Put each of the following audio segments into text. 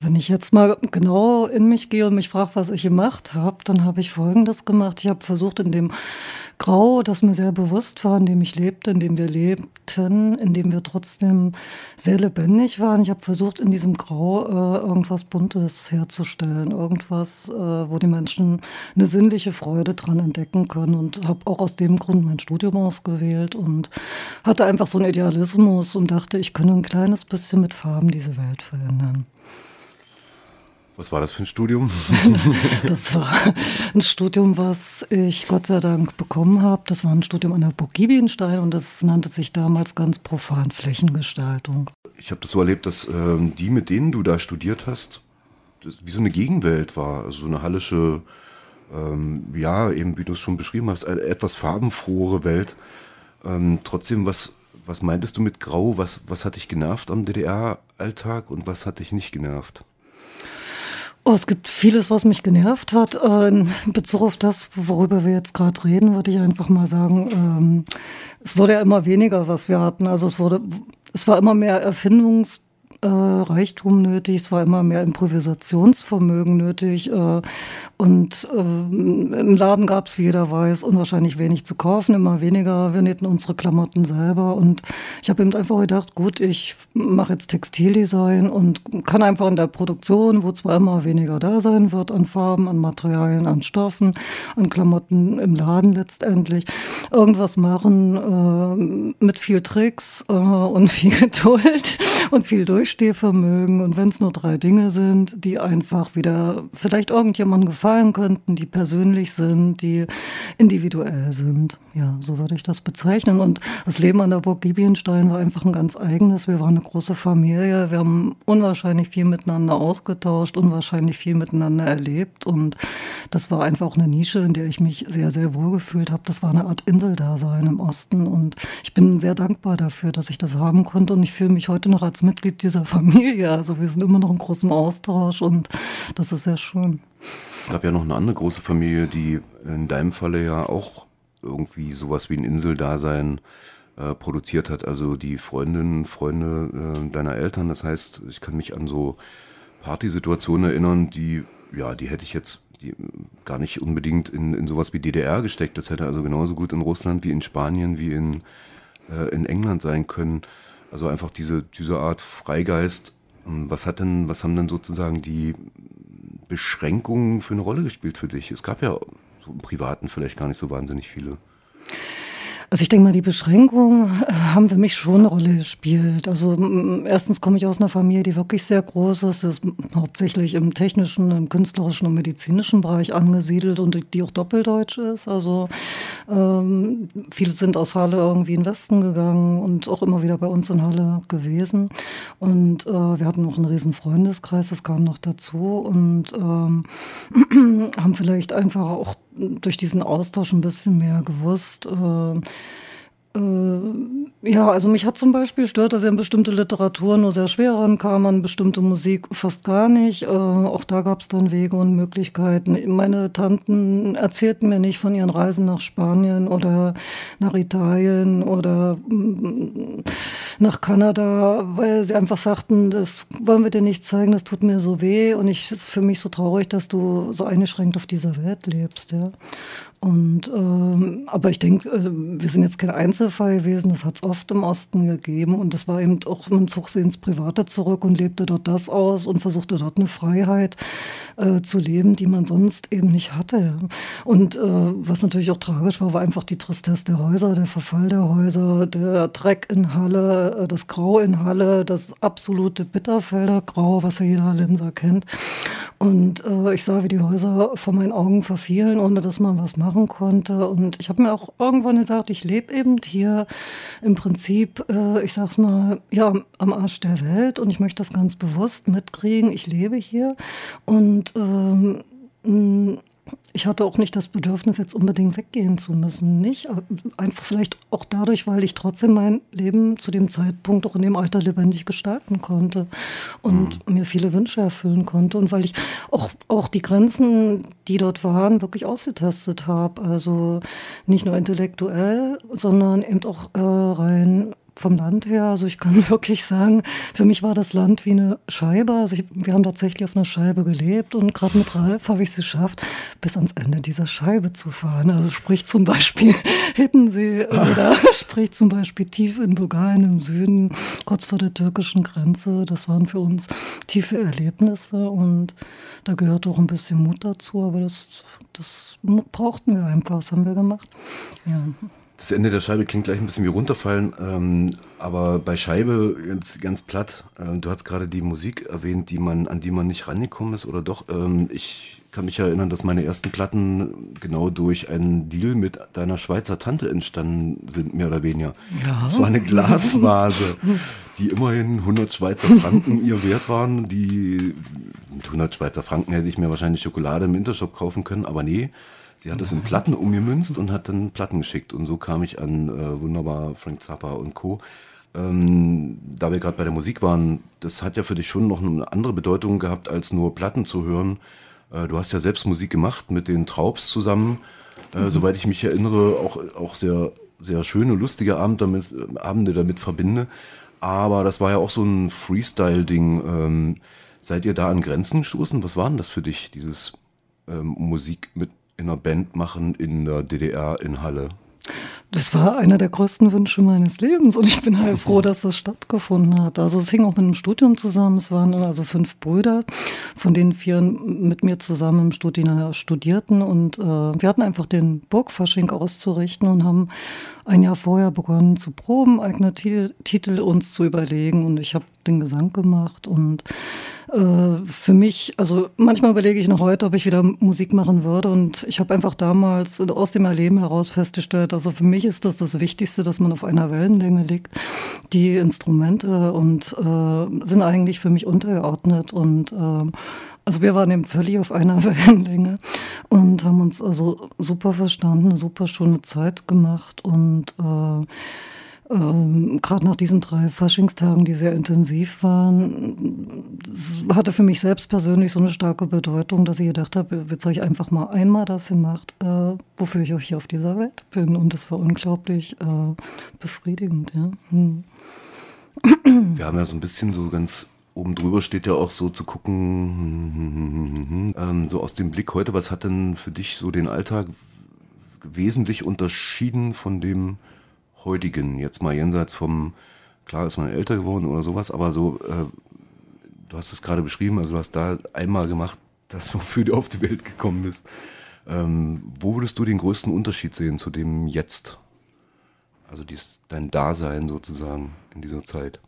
Wenn ich jetzt mal genau in mich gehe und mich frage, was ich gemacht habe, dann habe ich Folgendes gemacht. Ich habe versucht, in dem Grau, das mir sehr bewusst war, in dem ich lebte, in dem wir lebten, in dem wir trotzdem sehr lebendig waren. Ich habe versucht, in diesem Grau irgendwas Buntes herzustellen, irgendwas, wo die Menschen eine sinnliche Freude dran entdecken können, und habe auch aus dem Grund mein Studium ausgewählt und hatte einfach so einen Idealismus und dachte, ich könne ein kleines bisschen mit Farben diese Welt verändern. Was war das für ein Studium? Das war ein Studium, was ich Gott sei Dank bekommen habe. Das war ein Studium an der Burg Giebinstein und das nannte sich damals ganz profan Flächengestaltung. Ich habe das so erlebt, dass die, mit denen du da studiert hast, das wie so eine Gegenwelt war. Also so eine hallische, ja, eben wie du es schon beschrieben hast, eine etwas farbenfrohere Welt. Trotzdem, was meintest du mit Grau? Was hat dich genervt am DDR-Alltag und was hat dich nicht genervt? Oh, es gibt vieles, was mich genervt hat. In Bezug auf das, worüber wir jetzt gerade reden, würde ich einfach mal sagen, es wurde ja immer weniger, was wir hatten. Also es war immer mehr Erfindungsreichtum nötig, es war immer mehr Improvisationsvermögen nötig, und im Laden gab es, wie jeder weiß, unwahrscheinlich wenig zu kaufen, immer weniger. Wir nähten unsere Klamotten selber und ich habe eben einfach gedacht, gut, ich mache jetzt Textildesign und kann einfach in der Produktion, wo zwar immer weniger da sein wird an Farben, an Materialien, an Stoffen, an Klamotten im Laden letztendlich, irgendwas machen mit viel Tricks und viel Geduld und viel Durchstehvermögen, und wenn es nur 3 Dinge sind, die einfach wieder vielleicht irgendjemandem gefallen könnten, die persönlich sind, die individuell sind. Ja, so würde ich das bezeichnen. Und das Leben an der Burg Giebinstein war einfach ein ganz eigenes. Wir waren eine große Familie. Wir haben unwahrscheinlich viel miteinander ausgetauscht, unwahrscheinlich viel miteinander erlebt. Und das war einfach eine Nische, in der ich mich sehr, sehr wohl gefühlt habe. Das war eine Art Inseldasein im Osten. Und ich bin sehr dankbar dafür, dass ich das haben konnte. Und ich fühle mich heute noch als Mitglied dieser Familie. Also wir sind immer noch in großem Austausch und das ist sehr schön. Es gab ja noch eine andere große Familie, die in deinem Falle ja auch irgendwie sowas wie ein Inseldasein produziert hat. Also die Freundinnen, Freunde deiner Eltern. Das heißt, ich kann mich an so Partysituationen erinnern, die hätte ich jetzt gar nicht unbedingt in sowas wie DDR gesteckt. Das hätte also genauso gut in Russland wie in Spanien wie in England sein können. Also einfach diese Art Freigeist. Was haben denn sozusagen die Beschränkungen für eine Rolle gespielt für dich? Es gab ja so im Privaten vielleicht gar nicht so wahnsinnig viele. Also ich denke mal, die Beschränkungen haben für mich schon eine Rolle gespielt. Also erstens komme ich aus einer Familie, die wirklich sehr groß ist. Das ist hauptsächlich im technischen, im künstlerischen und medizinischen Bereich angesiedelt und die auch doppeldeutsch ist. Also viele sind aus Halle irgendwie in den Westen gegangen und auch immer wieder bei uns in Halle gewesen. Und wir hatten auch einen riesen Freundeskreis, das kam noch dazu. Und haben vielleicht einfach auch durch diesen Austausch ein bisschen mehr gewusst. Ja, also mich hat zum Beispiel stört, dass ich an bestimmte Literatur nur sehr schwer rankam, an bestimmte Musik fast gar nicht. Auch da gab es dann Wege und Möglichkeiten. Meine Tanten erzählten mir nicht von ihren Reisen nach Spanien oder nach Italien oder nach Kanada, weil sie einfach sagten, das wollen wir dir nicht zeigen, das tut mir so weh und es ist für mich so traurig, dass du so eingeschränkt auf dieser Welt lebst, ja. Und aber ich denke, also wir sind jetzt kein Einzelfall gewesen, das hat es oft im Osten gegeben und das war eben auch, man zog sie ins Private zurück und lebte dort das aus und versuchte dort eine Freiheit zu leben, die man sonst eben nicht hatte. Und was natürlich auch tragisch war, war einfach die Tristesse der Häuser, der Verfall der Häuser, der Dreck in Halle, das Grau in Halle, das absolute Bitterfelder Grau, was ja jeder Hallenser kennt. Und ich sah, wie die Häuser vor meinen Augen verfielen, ohne dass man was machen konnte. Und ich habe mir auch irgendwann gesagt, ich lebe eben hier im Prinzip, ich sag's mal, ja, am Arsch der Welt. Und ich möchte das ganz bewusst mitkriegen. Ich lebe hier. Und ich hatte auch nicht das Bedürfnis, jetzt unbedingt weggehen zu müssen. Nicht einfach vielleicht auch dadurch, weil ich trotzdem mein Leben zu dem Zeitpunkt auch in dem Alter lebendig gestalten konnte und mir viele Wünsche erfüllen konnte. Und weil ich auch die Grenzen, die dort waren, wirklich ausgetestet habe. Also nicht nur intellektuell, sondern eben auch rein vom Land her. Also ich kann wirklich sagen, für mich war das Land wie eine Scheibe. Also wir haben tatsächlich auf einer Scheibe gelebt und gerade mit Ralf habe ich es geschafft, bis ans Ende dieser Scheibe zu fahren. Also sprich zum Beispiel Hiddensee oder sprich zum Beispiel tief in Bulgarien im Süden, kurz vor der türkischen Grenze. Das waren für uns tiefe Erlebnisse und da gehört auch ein bisschen Mut dazu, aber das brauchten wir einfach, das haben wir gemacht. Ja. Das Ende der Scheibe klingt gleich ein bisschen wie runterfallen, aber bei Scheibe ganz platt. Du hast gerade die Musik erwähnt, an die man nicht rangekommen ist, oder doch? Ich kann mich erinnern, dass meine ersten Platten genau durch einen Deal mit deiner Schweizer Tante entstanden sind, mehr oder weniger. Ja. Das war eine Glasvase, die immerhin 100 Schweizer Franken ihr wert waren. Mit 100 Schweizer Franken hätte ich mir wahrscheinlich Schokolade im Intershop kaufen können, aber nee. Sie hat es in Platten umgemünzt und hat dann Platten geschickt. Und so kam ich an wunderbar Frank Zappa und Co. Da wir gerade bei der Musik waren, das hat ja für dich schon noch eine andere Bedeutung gehabt, als nur Platten zu hören. Du hast ja selbst Musik gemacht mit den Traubs zusammen. Soweit ich mich erinnere, auch sehr, sehr schöne, lustige Abende damit verbinde. Aber das war ja auch so ein Freestyle-Ding. Seid ihr da an Grenzen gestoßen? Was war denn das für dich, dieses Musik mit in einer Band machen in der DDR in Halle? Das war einer der größten Wünsche meines Lebens und ich bin halt froh, dass das stattgefunden hat. Also es hing auch mit einem Studium zusammen. Es waren also 5 Brüder, von denen 4 mit mir zusammen im Studium studierten und wir hatten einfach den Burgfasching auszurichten und haben ein Jahr vorher begonnen zu proben, eigene Titel uns zu überlegen und ich habe den Gesang gemacht und für mich, also manchmal überlege ich noch heute, ob ich wieder Musik machen würde und ich habe einfach damals aus dem Erleben heraus festgestellt, also für mich ist das Wichtigste, dass man auf einer Wellenlänge liegt. Die Instrumente sind eigentlich für mich untergeordnet und also wir waren eben völlig auf einer Wellenlänge und haben uns also super verstanden, eine super schöne Zeit gemacht und gerade nach diesen 3 Faschingstagen, die sehr intensiv waren, hatte für mich selbst persönlich so eine starke Bedeutung, dass ich gedacht habe, jetzt habe ich einfach mal einmal das gemacht, wofür ich auch hier auf dieser Welt bin. Und das war unglaublich befriedigend. Ja. Wir haben ja so ein bisschen so ganz oben drüber steht ja auch so zu gucken, so aus dem Blick heute, was hat denn für dich so den Alltag wesentlich unterschieden von dem heutigen, jetzt mal jenseits vom, klar ist man älter geworden oder sowas, aber so, du hast es gerade beschrieben, also du hast da einmal gemacht, das wofür du auf die Welt gekommen bist. Wo würdest du den größten Unterschied sehen zu dem Jetzt? Also dein Dasein sozusagen in dieser Zeit.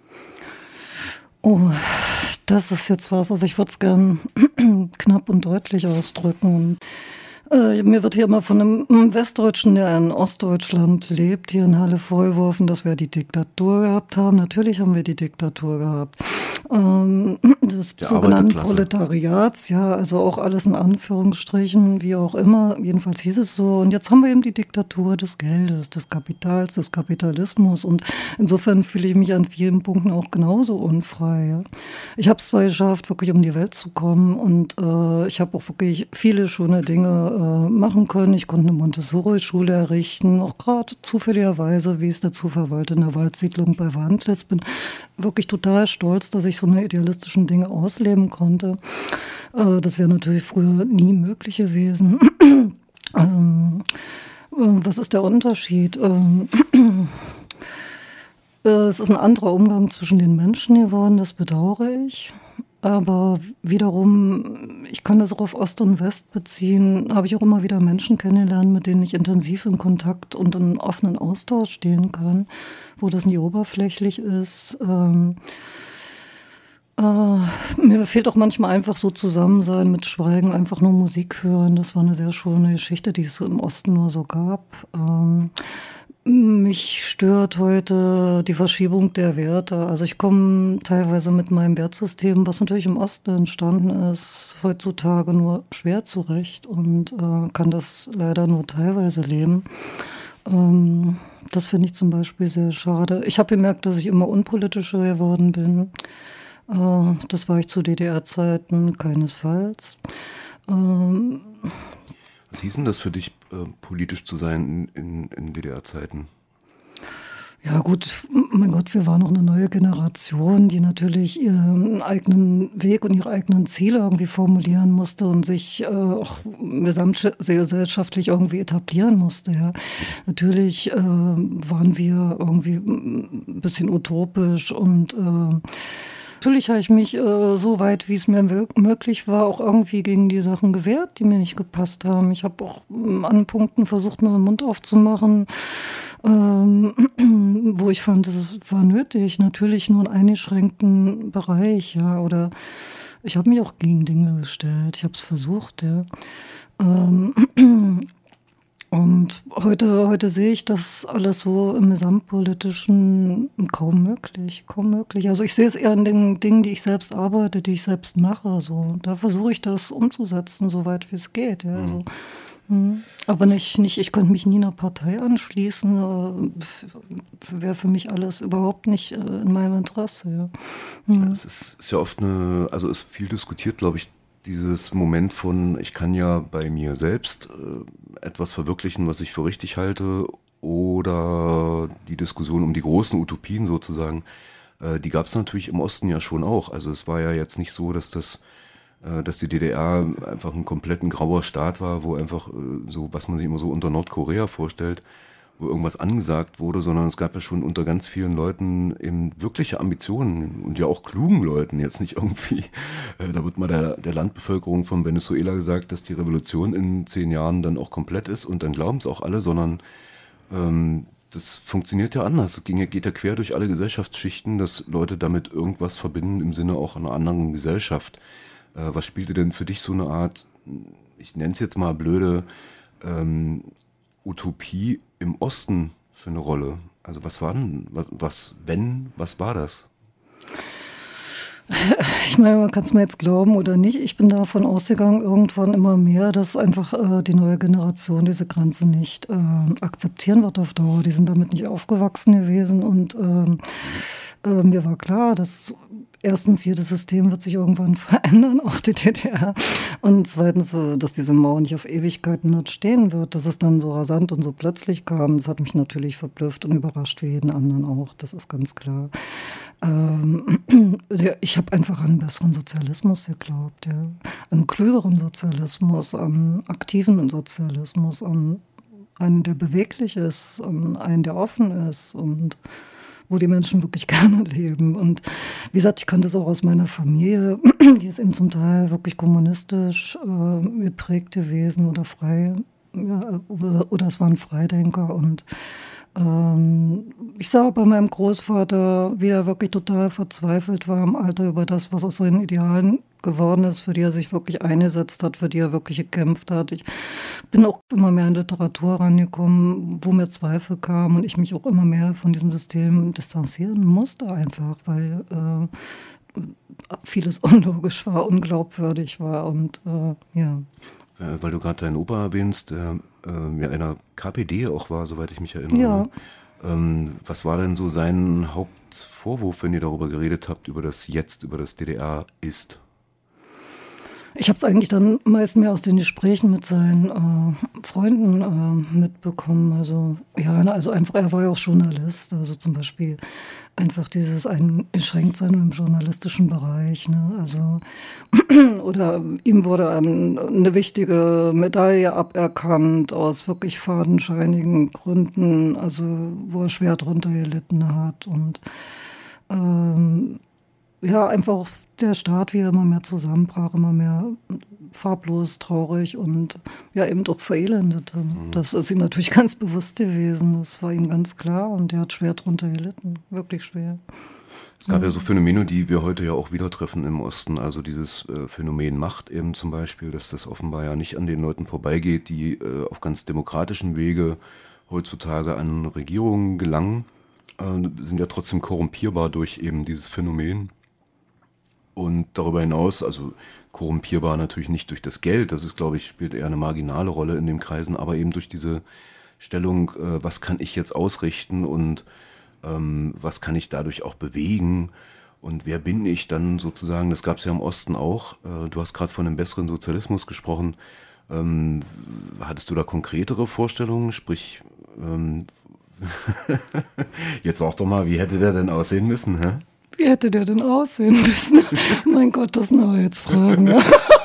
Oh, das ist jetzt was, also ich würde es gern knapp und deutlich ausdrücken. Mir wird hier immer von einem Westdeutschen, der in Ostdeutschland lebt, hier in Halle vorgeworfen, dass wir die Diktatur gehabt haben. Natürlich haben wir die Diktatur gehabt. Des sogenannten Proletariats, ja, also auch alles in Anführungsstrichen, wie auch immer, jedenfalls hieß es so. Und jetzt haben wir eben die Diktatur des Geldes, des Kapitals, des Kapitalismus und insofern fühle ich mich an vielen Punkten auch genauso unfrei. Ja. Ich habe es zwar geschafft, wirklich um die Welt zu kommen und ich habe auch wirklich viele schöne Dinge machen können. Ich konnte eine Montessori-Schule errichten, auch gerade zufälligerweise, wie es der Zufall wollte, in der Waldsiedlung bei Wandlitz. Bin wirklich total stolz, dass ich so eine idealistischen Dinge ausleben konnte. Das wäre natürlich früher nie möglich gewesen. Was ist der Unterschied? Es ist ein anderer Umgang zwischen den Menschen geworden, das bedauere ich. Aber wiederum, ich kann das auch auf Ost und West beziehen, habe ich auch immer wieder Menschen kennengelernt, mit denen ich intensiv in Kontakt und in offenen Austausch stehen kann, wo das nie oberflächlich ist. Mir fehlt auch manchmal einfach so Zusammensein mit Schweigen, einfach nur Musik hören. Das war eine sehr schöne Geschichte, die es so im Osten nur so gab. Mich stört heute die Verschiebung der Werte. Also ich komme teilweise mit meinem Wertsystem, was natürlich im Osten entstanden ist, heutzutage nur schwer zurecht und kann das leider nur teilweise leben. Das finde ich zum Beispiel sehr schade. Ich habe gemerkt, dass ich immer unpolitischer geworden bin. Das war ich zu DDR-Zeiten keinesfalls. Was hieß denn das für dich, politisch zu sein in DDR-Zeiten? Ja gut, mein Gott, wir waren noch eine neue Generation, die natürlich ihren eigenen Weg und ihre eigenen Ziele irgendwie formulieren musste und sich auch gesamtgesellschaftlich irgendwie etablieren musste. Ja. Natürlich waren wir irgendwie ein bisschen utopisch und natürlich habe ich mich so weit, wie es mir möglich war, auch irgendwie gegen die Sachen gewehrt, die mir nicht gepasst haben. Ich habe auch an Punkten versucht, mal den Mund aufzumachen, wo ich fand, das war nötig. Natürlich nur in eingeschränkten Bereich, ja. Oder ich habe mich auch gegen Dinge gestellt. Ich habe es versucht, ja. Ähm, Und heute sehe ich das alles so im Gesamtpolitischen kaum möglich, kaum möglich. Also ich sehe es eher in den Dingen, die ich selbst arbeite, die ich selbst mache. So, da versuche ich das umzusetzen, so weit wie es geht. Ja, so. Aber nicht, ich könnte mich nie einer Partei anschließen. Wäre für mich alles überhaupt nicht in meinem Interesse. Ja. Es ist ja oft also ist viel diskutiert, glaube ich, dieses Moment von, ich kann ja bei mir selbst etwas verwirklichen, was ich für richtig halte, oder die Diskussion um die großen Utopien sozusagen, die gab es natürlich im Osten ja schon auch. Also es war ja jetzt nicht so, dass die DDR einfach ein komplett ein grauer Staat war, wo einfach so, was man sich immer so unter Nordkorea vorstellt, wo irgendwas angesagt wurde, sondern es gab ja schon unter ganz vielen Leuten eben wirkliche Ambitionen und ja auch klugen Leuten, jetzt nicht irgendwie, da wird mal der Landbevölkerung von Venezuela gesagt, dass die Revolution in 10 Jahren dann auch komplett ist und dann glauben es auch alle, sondern das funktioniert ja anders. Es geht ja quer durch alle Gesellschaftsschichten, dass Leute damit irgendwas verbinden im Sinne auch einer anderen Gesellschaft. Was spielte denn für dich so eine Art, ich nenne es jetzt mal blöde, Utopie im Osten für eine Rolle? Also was war denn, was war das? Ich meine, man kann es mir jetzt glauben oder nicht. Ich bin davon ausgegangen, irgendwann immer mehr, dass einfach die neue Generation diese Grenze nicht akzeptieren wird auf Dauer. Die sind damit nicht aufgewachsen gewesen und mir war klar, dass erstens, jedes System wird sich irgendwann verändern, auch die DDR. Und zweitens, dass diese Mauer nicht auf Ewigkeiten dort stehen wird. Dass es dann so rasant und so plötzlich kam, das hat mich natürlich verblüfft und überrascht, wie jeden anderen auch. Das ist ganz klar. Ich habe einfach an einen besseren Sozialismus geglaubt. Ja. An einen klügeren Sozialismus, an aktiven Sozialismus, an einen, der beweglich ist, an einen, der offen ist und wo die Menschen wirklich gerne leben. Und wie gesagt, ich kannte es auch aus meiner Familie, die ist eben zum Teil wirklich kommunistisch geprägt gewesen oder frei, ja, oder es waren Freidenker. Und ich sah bei meinem Großvater, wie er wirklich total verzweifelt war im Alter über das, was aus seinen Idealen geworden ist, für die er sich wirklich eingesetzt hat, für die er wirklich gekämpft hat. Ich bin auch immer mehr in Literatur rangekommen, wo mir Zweifel kamen und ich mich auch immer mehr von diesem System distanzieren musste einfach, weil vieles unlogisch war, unglaubwürdig war und ja. Weil du gerade deinen Opa erwähnst, der ja einer KPD auch war, soweit ich mich erinnere. Ja. Was war denn so sein Hauptvorwurf, wenn ihr darüber geredet habt, über das DDR ist? Ich habe es eigentlich dann meist mehr aus den Gesprächen mit seinen Freunden mitbekommen. Also ja, also einfach, er war ja auch Journalist. Also zum Beispiel einfach dieses Eingeschränktsein im journalistischen Bereich. Ne? Also oder ihm wurde eine wichtige Medaille aberkannt aus wirklich fadenscheinigen Gründen, also wo er schwer drunter gelitten hat und ja, einfach der Staat, wie er immer mehr zusammenbrach, immer mehr farblos, traurig und ja eben doch verelendete. Das ist ihm natürlich ganz bewusst gewesen, das war ihm ganz klar und er hat schwer drunter gelitten, wirklich schwer. Es gab ja so Phänomene, die wir heute ja auch wieder treffen im Osten, also dieses Phänomen Macht eben zum Beispiel, dass das offenbar ja nicht an den Leuten vorbeigeht, die auf ganz demokratischen Wege heutzutage an Regierungen gelangen, sind ja trotzdem korrumpierbar durch eben dieses Phänomen. Und darüber hinaus, also korrumpierbar natürlich nicht durch das Geld, das ist, glaube ich, spielt eher eine marginale Rolle in den Kreisen, aber eben durch diese Stellung, was kann ich jetzt ausrichten und was kann ich dadurch auch bewegen und wer bin ich dann sozusagen, das gab es ja im Osten auch, du hast gerade von einem besseren Sozialismus gesprochen, hattest du da konkretere Vorstellungen, sprich, Jetzt sag doch mal, wie hätte der denn aussehen müssen, hä? Wie hätte der denn aussehen müssen? Mein Gott, das sind aber jetzt Fragen. Ja.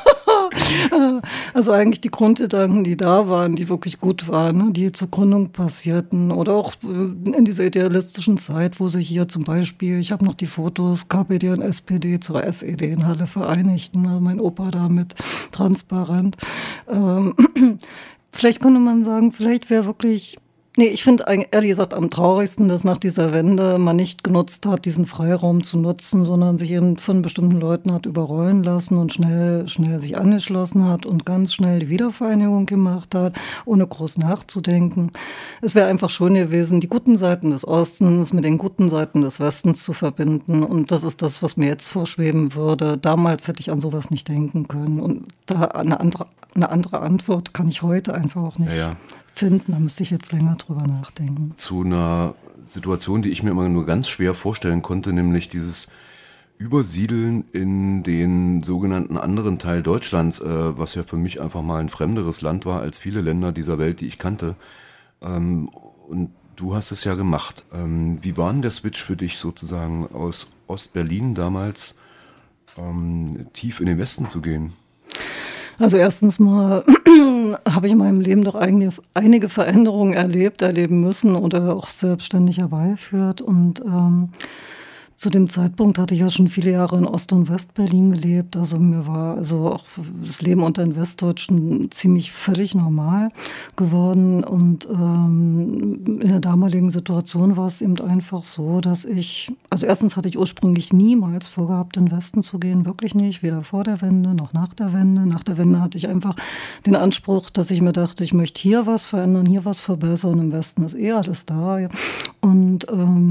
Also eigentlich die Grundgedanken, die da waren, die wirklich gut waren, ne? Die zur Gründung passierten oder auch in dieser idealistischen Zeit, wo sich hier zum Beispiel, ich habe noch die Fotos, KPD und SPD zur SED in Halle vereinigten, also mein Opa da mit transparent. Vielleicht könnte man sagen, vielleicht wäre wirklich... Nee, ich finde ehrlich gesagt am traurigsten, dass nach dieser Wende man nicht genutzt hat, diesen Freiraum zu nutzen, sondern sich eben von bestimmten Leuten hat überrollen lassen und schnell sich angeschlossen hat und ganz schnell die Wiedervereinigung gemacht hat, ohne groß nachzudenken. Es wäre einfach schön gewesen, die guten Seiten des Ostens mit den guten Seiten des Westens zu verbinden. Und das ist das, was mir jetzt vorschweben würde. Damals hätte ich an sowas nicht denken können. Und da eine andere Antwort kann ich heute einfach auch nicht finden. Da müsste ich jetzt länger drüber nachdenken. Zu einer Situation, die ich mir immer nur ganz schwer vorstellen konnte, nämlich dieses Übersiedeln in den sogenannten anderen Teil Deutschlands, was ja für mich einfach mal ein fremderes Land war als viele Länder dieser Welt, die ich kannte. Und du hast es ja gemacht. Wie war denn der Switch für dich sozusagen aus Ostberlin damals tief in den Westen zu gehen? Also erstens mal habe ich in meinem Leben doch einige Veränderungen erleben müssen oder auch selbstständig herbeigeführt. Und zu dem Zeitpunkt hatte ich ja schon viele Jahre in Ost- und Westberlin gelebt. Also mir war also auch das Leben unter den Westdeutschen ziemlich völlig normal geworden. Und in der damaligen Situation war es eben einfach so, dass also erstens hatte ich ursprünglich niemals vorgehabt, in den Westen zu gehen, wirklich nicht, weder vor der Wende noch nach der Wende. Nach der Wende hatte ich einfach den Anspruch, dass ich mir dachte, ich möchte hier was verändern, hier was verbessern. Im Westen ist alles da. Und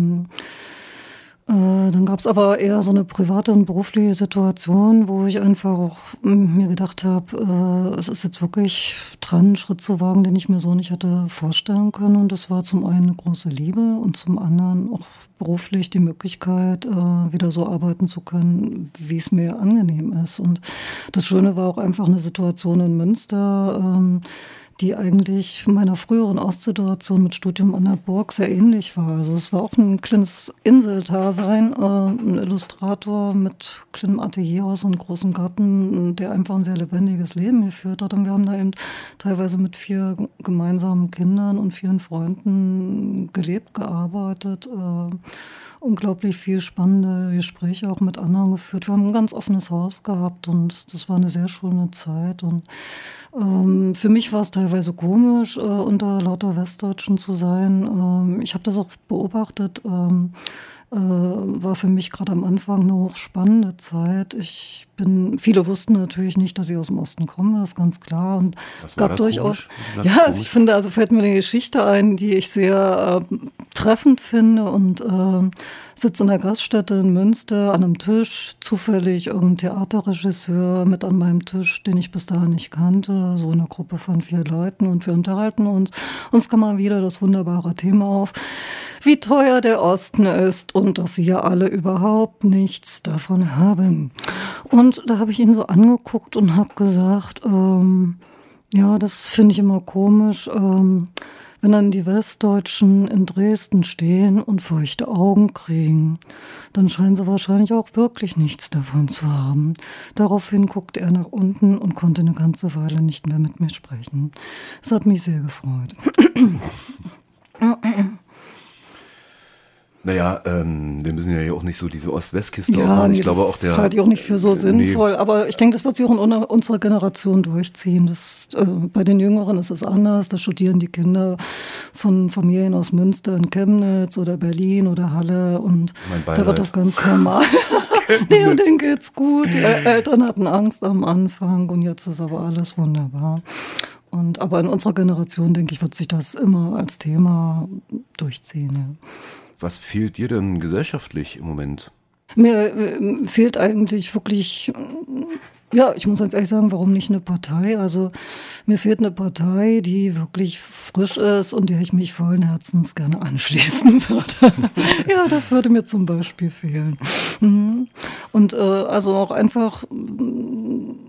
dann gab es aber eher so eine private und berufliche Situation, wo ich einfach auch mir gedacht habe, es ist jetzt wirklich dran, einen Schritt zu wagen, den ich mir so nicht hätte vorstellen können. Und das war zum einen eine große Liebe und zum anderen auch beruflich die Möglichkeit, wieder so arbeiten zu können, wie es mir angenehm ist. Und das Schöne war auch einfach eine Situation in Münster, die eigentlich meiner früheren Ostsituation mit Studium an der Burg sehr ähnlich war. Also es war auch ein kleines Inseldasein, ein Illustrator mit kleinem Atelierhaus und großem Garten, der einfach ein sehr lebendiges Leben geführt hat. Und wir haben da eben teilweise mit 4 gemeinsamen Kindern und 4 Freunden gelebt, gearbeitet, unglaublich viel spannende Gespräche auch mit anderen geführt. Wir haben ein ganz offenes Haus gehabt und das war eine sehr schöne Zeit. Und für mich war es teilweise komisch, unter lauter Westdeutschen zu sein. Ich habe das auch beobachtet. War für mich gerade am Anfang eine hochspannende Zeit. Viele wussten natürlich nicht, dass ich aus dem Osten komme, das ist ganz klar. Und es gab durchaus, also ich finde, also fällt mir eine Geschichte ein, die ich sehr treffend finde und sitze in der Gaststätte in Münster an einem Tisch, zufällig irgendein Theaterregisseur mit an meinem Tisch, den ich bis dahin nicht kannte, so eine Gruppe von 4 Leuten und wir unterhalten uns. Uns kam mal wieder das wunderbare Thema auf, wie teuer der Osten ist und dass sie ja alle überhaupt nichts davon haben. Und da habe ich ihn so angeguckt und habe gesagt, ja, das finde ich immer komisch, wenn dann die Westdeutschen in Dresden stehen und feuchte Augen kriegen, dann scheinen sie wahrscheinlich auch wirklich nichts davon zu haben. Daraufhin guckte er nach unten und konnte eine ganze Weile nicht mehr mit mir sprechen. Das hat mich sehr gefreut. Naja, wir müssen ja hier auch nicht so diese Ost-West-Kiste aufmachen. Ich glaube auch das halte ich auch nicht für so sinnvoll. Aber ich denke, das wird sich auch in unserer Generation durchziehen. Bei den Jüngeren ist es anders. Da studieren die Kinder von Familien aus Münster in Chemnitz oder Berlin oder Halle. Und da wird das ganz normal. Nee, und denen geht's gut. Die Eltern hatten Angst am Anfang und jetzt ist aber alles wunderbar. Aber in unserer Generation, denke ich, wird sich das immer als Thema durchziehen. Ja. Was fehlt dir denn gesellschaftlich im Moment? Mir fehlt eigentlich wirklich, ja, ich muss jetzt ehrlich sagen, warum nicht eine Partei? Also mir fehlt eine Partei, die wirklich frisch ist und der ich mich vollen Herzens gerne anschließen würde. Ja, das würde mir zum Beispiel fehlen. Und also auch einfach...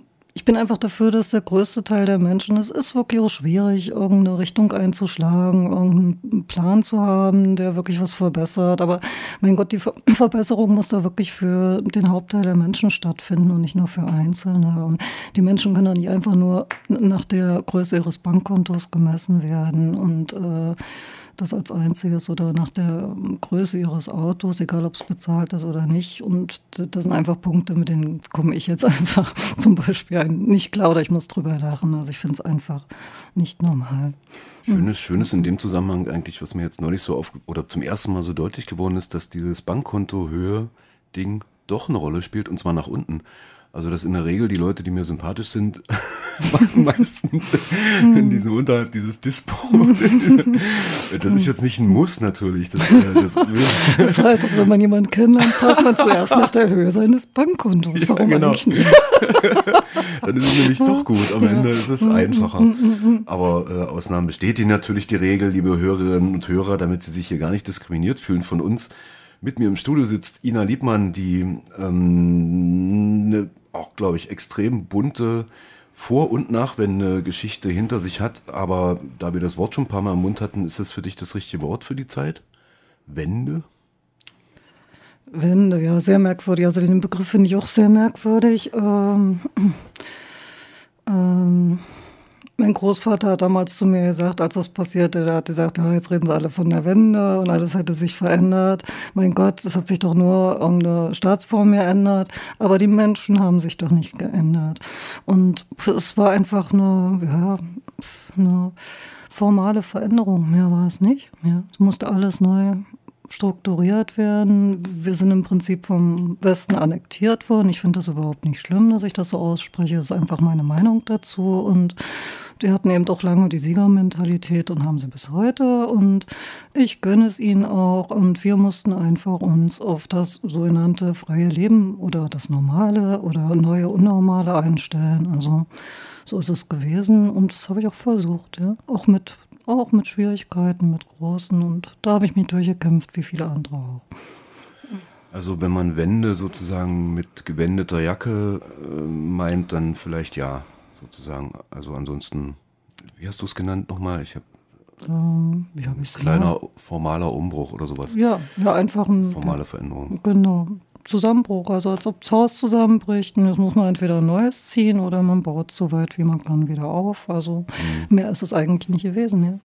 Ich bin einfach dafür, dass der größte Teil der Menschen, es ist wirklich auch schwierig, irgendeine Richtung einzuschlagen, irgendeinen Plan zu haben, der wirklich was verbessert. Aber mein Gott, die Verbesserung muss da wirklich für den Hauptteil der Menschen stattfinden und nicht nur für Einzelne. Und die Menschen können doch nicht einfach nur nach der Größe ihres Bankkontos gemessen werden und das als einziges oder nach der Größe ihres Autos, egal ob es bezahlt ist oder nicht. Und das sind einfach Punkte, mit denen komme ich jetzt einfach zum Beispiel nicht klar oder ich muss drüber lachen. Also ich finde es einfach nicht normal. Schönes in dem Zusammenhang eigentlich, was mir jetzt neulich so oder zum ersten Mal so deutlich geworden ist, dass dieses Bankkonto-Höhe-Ding doch eine Rolle spielt und zwar nach unten. Also dass in der Regel die Leute, die mir sympathisch sind, meistens in diesem unterhalb dieses Dispo. Das ist jetzt nicht ein Muss natürlich. Das heißt, dass wenn man jemanden kennenlernt, fragt man zuerst nach der Höhe seines Bankkontos. Ja, warum genau. eigentlich nicht? Dann ist es nämlich doch gut. Am Ende ist es einfacher. Aber Ausnahmen bestätigen natürlich die Regel, liebe Hörerinnen und Hörer, damit Sie sich hier gar nicht diskriminiert fühlen von uns. Mit mir im Studio sitzt Ina Liebmann, die eine auch, glaube ich, extrem bunte Vor- und Nachwende-Geschichte hinter sich hat. Aber da wir das Wort schon ein paar Mal im Mund hatten, ist das für dich das richtige Wort für die Zeit? Wende? Wende, ja, sehr merkwürdig. Also den Begriff finde ich auch sehr merkwürdig. Mein Großvater hat damals zu mir gesagt, als das passierte, der hat gesagt, ja, jetzt reden sie alle von der Wende und alles hätte sich verändert. Mein Gott, es hat sich doch nur irgendeine Staatsform geändert, aber die Menschen haben sich doch nicht geändert. Und es war einfach eine formale Veränderung, mehr war es nicht. Ja, es musste alles neu strukturiert werden. Wir sind im Prinzip vom Westen annektiert worden. Ich finde das überhaupt nicht schlimm, dass ich das so ausspreche. Das ist einfach meine Meinung dazu. Und die hatten eben doch lange die Siegermentalität und haben sie bis heute. Und ich gönne es ihnen auch. Und wir mussten einfach uns auf das sogenannte freie Leben oder das Normale oder neue Unnormale einstellen. Also so ist es gewesen. Und das habe ich auch versucht, ja. Auch mit Schwierigkeiten, mit großen. Und da habe ich mich durchgekämpft, wie viele andere auch. Also wenn man Wende sozusagen mit gewendeter Jacke meint, dann vielleicht ja, sozusagen. Also ansonsten, wie hast du es genannt nochmal? Ich habe kleiner formaler Umbruch oder sowas. Ja, einfach ein formale Veränderung. Genau. Zusammenbruch, also als ob das Haus zusammenbricht und jetzt muss man entweder ein neues ziehen oder man baut so weit wie man kann wieder auf. Also mehr ist es eigentlich nicht gewesen, ja.